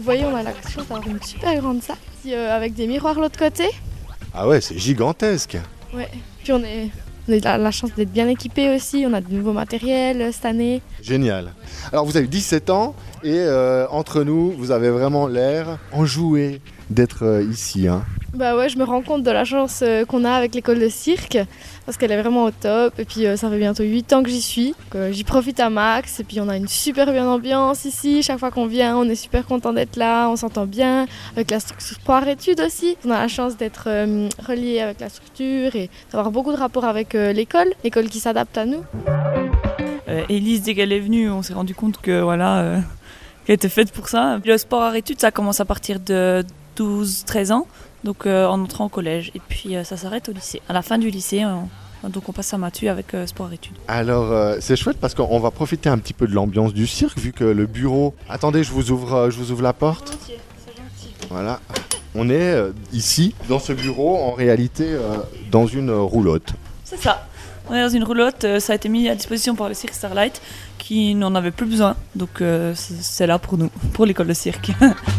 voyez, on a la chance d'avoir une super grande salle avec des miroirs de l'autre côté. Ah ouais, c'est gigantesque. Ouais. Puis on a la chance d'être bien équipés aussi, on a de nouveaux matériels cette année. Génial. Alors vous avez 17 ans et entre nous, vous avez vraiment l'air enjoué d'être ici. Hein. Bah ouais, je me rends compte de la chance qu'on a avec l'école de cirque, parce qu'elle est vraiment au top. Et puis ça fait bientôt 8 ans que j'y suis, donc j'y profite à max. Et puis on a une super bonne ambiance ici, chaque fois qu'on vient, on est super content d'être là, on s'entend bien. Avec la structure sport-études aussi, on a la chance d'être relié avec la structure et d'avoir beaucoup de rapports avec l'école qui s'adapte à nous. Élise, dès qu'elle est venue, on s'est rendu compte que voilà, qu'elle était faite pour ça. Le sport-études, ça commence à partir de 12-13 ans. Donc en entrant au collège, et puis ça s'arrête au lycée. À la fin du lycée, donc on passe à Mathieu avec sport-études. Alors c'est chouette parce qu'on va profiter un petit peu de l'ambiance du cirque, vu que le bureau... Attendez, je vous ouvre la porte. Volontiers, c'est gentil. Voilà, on est ici, dans ce bureau, en réalité dans une roulotte. C'est ça. On est dans une roulotte, ça a été mis à disposition par le cirque Starlight, qui n'en avait plus besoin. Donc c'est là pour nous, pour l'école de cirque.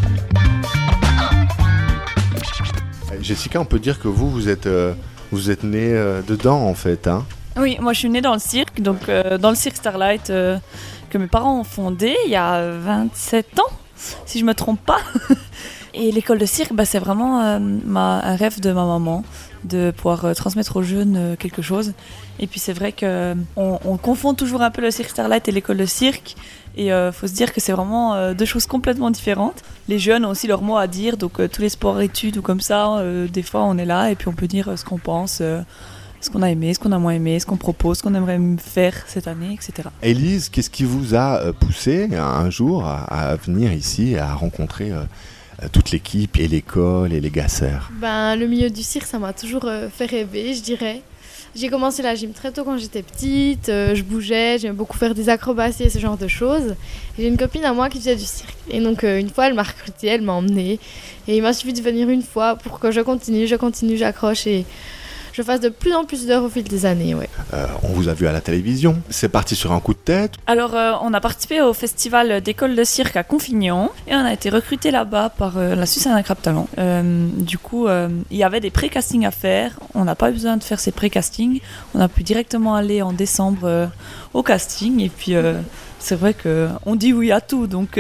Jessica, on peut dire que vous êtes née dedans en fait, hein? Oui, moi je suis née dans le cirque, donc dans le cirque Starlight que mes parents ont fondé il y a 27 ans, si je me trompe pas. Et l'école de cirque, c'est vraiment un rêve de ma maman, de pouvoir transmettre aux jeunes quelque chose. Et puis c'est vrai qu'on confond toujours un peu le cirque Starlight et l'école de cirque. Et faut se dire que c'est vraiment deux choses complètement différentes. Les jeunes ont aussi leur mot à dire, donc tous les sports-études ou comme ça, des fois on est là et puis on peut dire ce qu'on pense, ce qu'on a aimé, ce qu'on a moins aimé, ce qu'on propose, ce qu'on aimerait faire cette année, etc. Élise, qu'est-ce qui vous a poussé un jour à venir ici et à rencontrer toute l'équipe et l'école et les gasseurs? Le milieu du cirque, ça m'a toujours fait rêver, je dirais. J'ai commencé la gym très tôt quand j'étais petite, je bougeais, j'aimais beaucoup faire des acrobaties et ce genre de choses. Et j'ai une copine à moi qui faisait du cirque. Et donc une fois, elle m'a recrutée, elle m'a emmenée. Et il m'a suffi de venir une fois pour que je continue, j'accroche et je fasse de plus en plus d'heures au fil des années. Ouais. On vous a vu à la télévision, c'est parti sur un coup de tête. Alors on a participé au festival d'école de cirque à Confignon et on a été recruté là-bas par la Suisse à Crap-Talent. Du coup, il y avait des pré-castings à faire, on n'a pas eu besoin de faire ces pré-castings, on a pu directement aller en décembre au casting et puis c'est vrai qu'on dit oui à tout, donc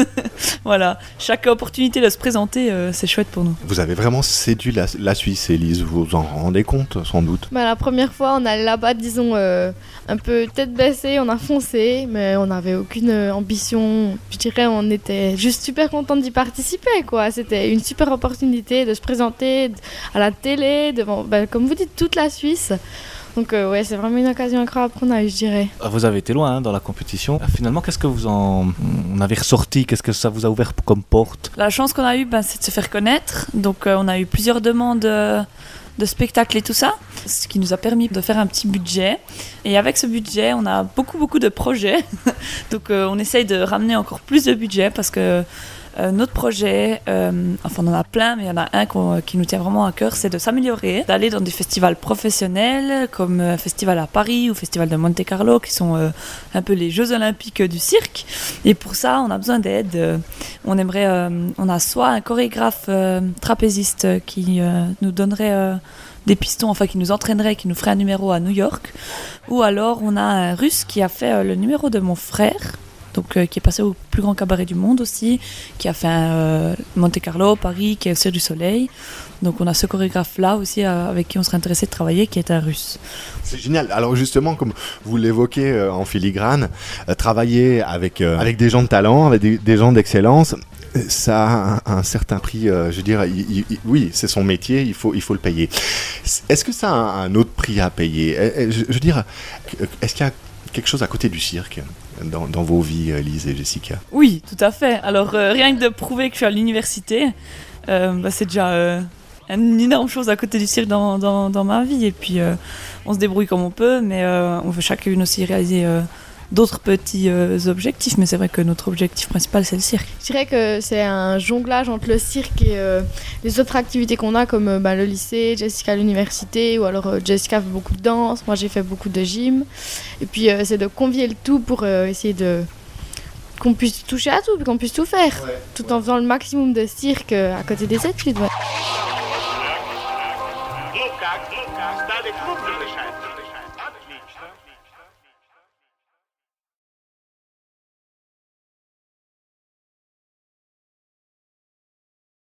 voilà, chaque opportunité de se présenter, c'est chouette pour nous. Vous avez vraiment séduit la Suisse, Élise, vous vous en rendez compte sans doute? La première fois, on allait là-bas, disons, un peu tête baissée, on a foncé, mais on n'avait aucune ambition. Je dirais, on était juste super contents d'y participer, quoi. C'était une super opportunité de se présenter à la télé, devant, comme vous dites, toute la Suisse. Donc ouais, c'est vraiment une occasion incroyable qu'on a eu, je dirais. Vous avez été loin dans la compétition. Finalement, qu'est-ce que vous en avez ressorti? Qu'est-ce que ça vous a ouvert comme porte? La chance qu'on a eue, c'est de se faire connaître. Donc on a eu plusieurs demandes de spectacles et tout ça, ce qui nous a permis de faire un petit budget. Et avec ce budget, on a beaucoup de projets. Donc on essaye de ramener encore plus de budget parce que notre projet, on en a plein, mais il y en a un qui nous tient vraiment à cœur, c'est de s'améliorer, d'aller dans des festivals professionnels comme Festival à Paris ou Festival de Monte Carlo, qui sont un peu les Jeux Olympiques du cirque. Et pour ça, on a besoin d'aide. On a soit un chorégraphe trapéziste qui nous donnerait des pistons, qui nous entraînerait, qui nous ferait un numéro à New York, ou alors on a un Russe qui a fait le numéro de mon frère. Donc, qui est passé au plus grand cabaret du monde aussi, qui a fait Monte Carlo, Paris, qui est au Cirque du Soleil. Donc on a ce chorégraphe-là aussi avec qui on serait intéressé de travailler, qui est un Russe. C'est génial. Alors justement, comme vous l'évoquez en filigrane, travailler avec des gens de talent, avec des gens d'excellence, ça a un certain prix, je veux dire, oui, c'est son métier, il faut le payer. Est-ce que ça a un autre prix à payer? Je veux dire, est-ce qu'il y a quelque chose à côté du cirque dans vos vies, Lise et Jessica? Oui, tout à fait. Alors, rien que de prouver que je suis à l'université, c'est déjà une énorme chose à côté du cirque dans ma vie. Et puis, on se débrouille comme on peut, mais on veut chacune aussi réaliser d'autres petits objectifs. Mais c'est vrai que notre objectif principal, c'est le cirque. Je dirais que c'est un jonglage entre le cirque et les autres activités qu'on a, comme le lycée, Jessica à l'université, ou alors Jessica fait beaucoup de danse, moi j'ai fait beaucoup de gym. Et puis c'est de convier le tout pour essayer de qu'on puisse toucher à tout, puis qu'on puisse tout faire, tout en faisant le maximum de cirque à côté des études. Ouais. Ну как, стали крупным решать? Отлично.